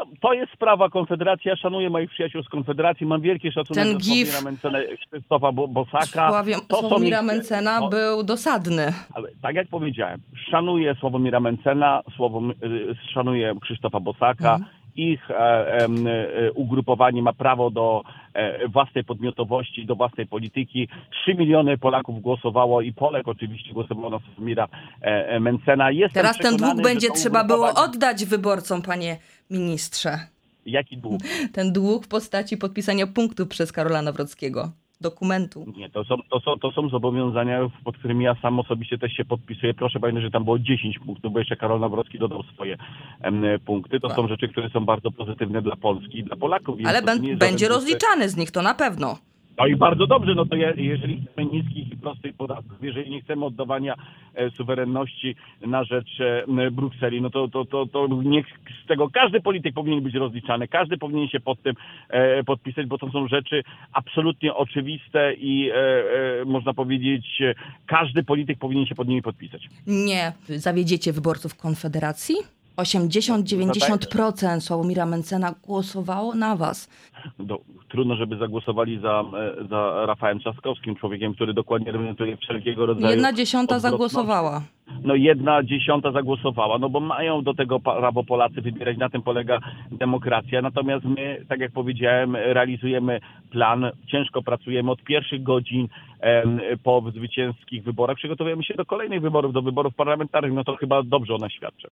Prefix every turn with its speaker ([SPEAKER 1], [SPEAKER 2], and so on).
[SPEAKER 1] No, to jest sprawa Konfederacji. Ja szanuję moich przyjaciół z Konfederacji. Mam wielki szacunek
[SPEAKER 2] Ten
[SPEAKER 1] do
[SPEAKER 2] gif
[SPEAKER 1] Sławomira Mencena, Krzysztofa Bosaka.
[SPEAKER 2] Sławomira Mencena był dosadny.
[SPEAKER 1] Ale tak jak powiedziałem, szanuję Sławomira Mencena, szanuję Krzysztofa Bosaka. Ich ugrupowanie ma prawo do własnej podmiotowości, do własnej polityki. 3 miliony Polaków głosowało i Polek oczywiście głosowało na Sławomira Mencena.
[SPEAKER 2] Teraz ten dług będzie trzeba było oddać wyborcom, panie ministrze.
[SPEAKER 1] Jaki dług?
[SPEAKER 2] Ten dług w postaci podpisania punktów przez Karola Nawrockiego. Dokumentu.
[SPEAKER 1] Nie, to są zobowiązania, pod którymi ja sam osobiście też się podpisuję. Proszę pamiętać, że tam było 10 punktów, bo jeszcze Karol Nawrocki dodał swoje punkty. To są rzeczy, które są bardzo pozytywne dla Polski i dla Polaków.
[SPEAKER 2] Ale będzie rozliczany z nich, to na pewno.
[SPEAKER 1] No i bardzo dobrze, no to jeżeli chcemy niskich i prostych podatków, jeżeli nie chcemy oddawania suwerenności na rzecz Brukseli, no to niech z tego każdy polityk powinien być rozliczany, każdy powinien się pod tym podpisać, bo to są rzeczy absolutnie oczywiste i można powiedzieć, każdy polityk powinien się pod nimi podpisać.
[SPEAKER 2] Nie zawiedziecie wyborców Konfederacji? 80-90% Sławomira Mencena głosowało na was.
[SPEAKER 1] Trudno, żeby zagłosowali za Rafałem Trzaskowskim, człowiekiem, który dokładnie reprezentuje wszelkiego rodzaju...
[SPEAKER 2] 1/10 zagłosowała.
[SPEAKER 1] No 1/10 zagłosowała, no bo mają do tego prawo Polacy wybierać, na tym polega demokracja. Natomiast my, tak jak powiedziałem, realizujemy plan, ciężko pracujemy od pierwszych godzin po zwycięskich wyborach. Przygotowujemy się do kolejnych wyborów, do wyborów parlamentarnych, no to chyba dobrze o nas świadczy.